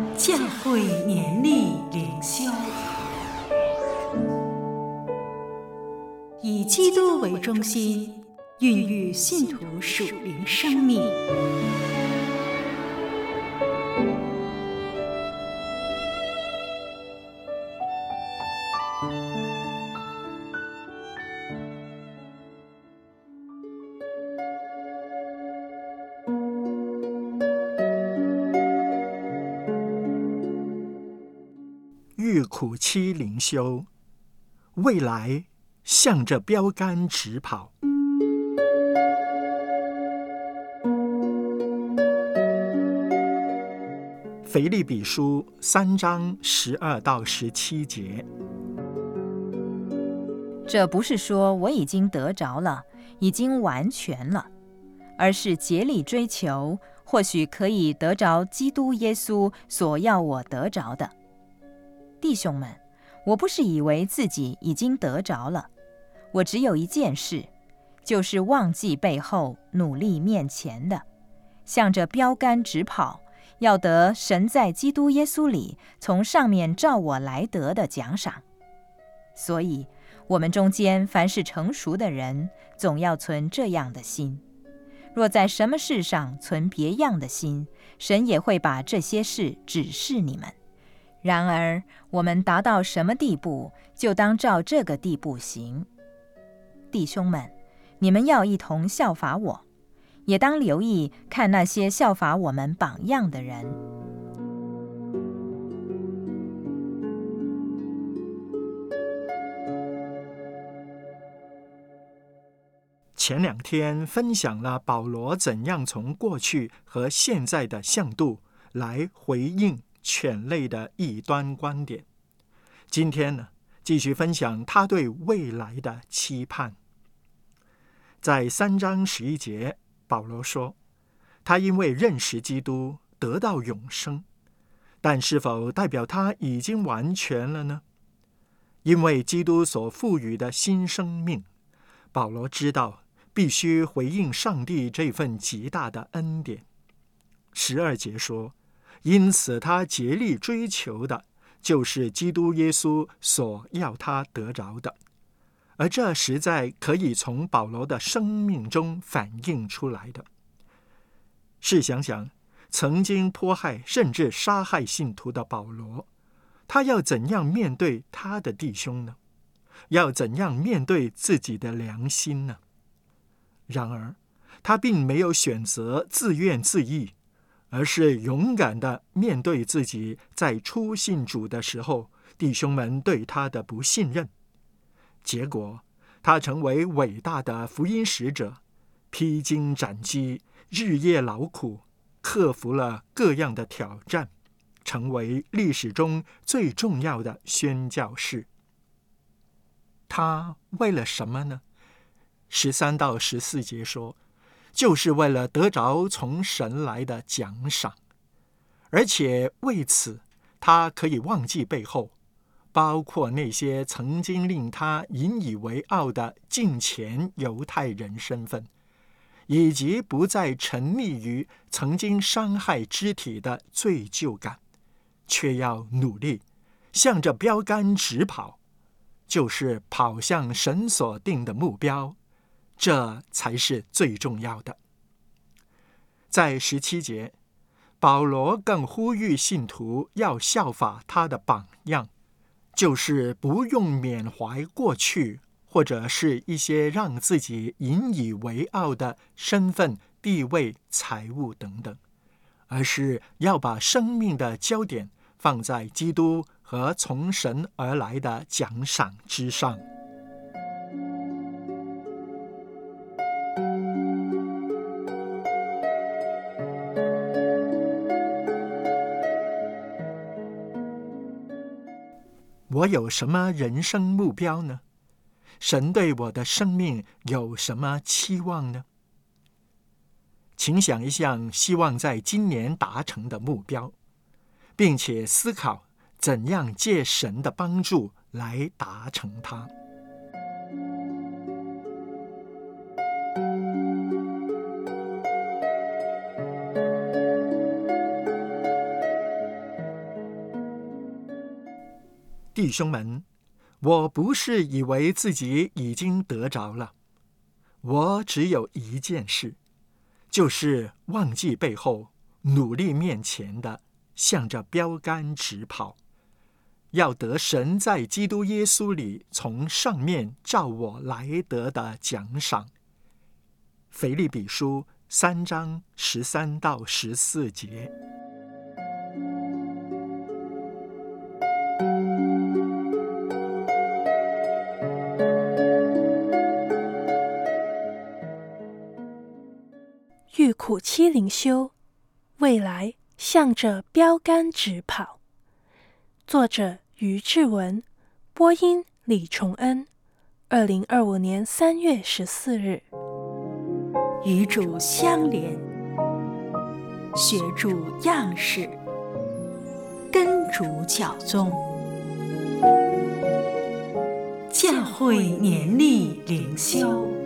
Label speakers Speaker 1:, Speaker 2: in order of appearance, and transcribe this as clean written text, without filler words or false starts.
Speaker 1: 教会年历灵修，以基督为中心，孕育信徒属灵生命。
Speaker 2: 遇苦期灵修，未来向着标杆直跑。腓立比书3章12到17节。
Speaker 3: 这不是说我已经得着了，已经完全了，而是竭力追求，或许可以得着基督耶稣所要我得着的。弟兄们，我不是以为自己已经得着了，我只有一件事，就是忘记背后，努力面前的，向着标杆直跑，要得神在基督耶稣里从上面召我来得的奖赏。所以我们中间凡是成熟的人，总要存这样的心。若在什么事上存别样的心，神也会把这些事指示你们。然而我们达到什么地步，就当照这个地步行。弟兄们，你们要一同效法我，也当留意看那些效法我们榜样的人。
Speaker 2: 前2天分享了保罗怎样从过去和现在的向度来回应犬类的异端观点。今天呢，继续分享他对未来的期盼。在3章11节，保罗说，他因为认识基督得到永生，但是否代表他已经完全了呢？因为基督所赋予的新生命，保罗知道必须回应上帝这份极大的恩典。12节说，因此他竭力追求的就是基督耶稣所要他得着的，而这实在可以从保罗的生命中反映出来的。试想想，曾经迫害甚至杀害信徒的保罗，他要怎样面对他的弟兄呢？要怎样面对自己的良心呢？然而他并没有选择自怨自艾，而是勇敢地面对自己在初信主的时候弟兄们对他的不信任。结果他成为伟大的福音使者，披荆斩棘，日夜劳苦，克服了各样的挑战，成为历史中最重要的宣教士。他为了什么呢？13到14节说，就是为了得着从神来的奖赏，而且为此他可以忘记背后，包括那些曾经令他引以为傲的敬虔犹太人身份，以及不再沉溺于曾经伤害肢体的罪疚感，却要努力向着标杆直跑，就是跑向神所定的目标，这才是最重要的。在17节，保罗更呼吁信徒要效法他的榜样，就是不用缅怀过去，或者是一些让自己引以为傲的身份、地位、财物等等，而是要把生命的焦点放在基督和从神而来的奖赏之上。我有什么人生目标呢？神对我的生命有什么期望呢？请想一想希望在今年达成的目标，并且思考怎样借神的帮助来达成它。 弟兄们，我不是以为自己已经得着了，我只有一件事，就是忘记背后，努力面前的，向着标杆直跑，要得神在基督耶稣里从上面照我来得的奖赏。腓立比书3章13到14节。
Speaker 4: 遇苦期灵修，未来向着标杆直跑。作者于志文，播音李崇恩。2025年3月14日。
Speaker 1: 与主相连，学主样式，跟主脚踪。教会年历灵修。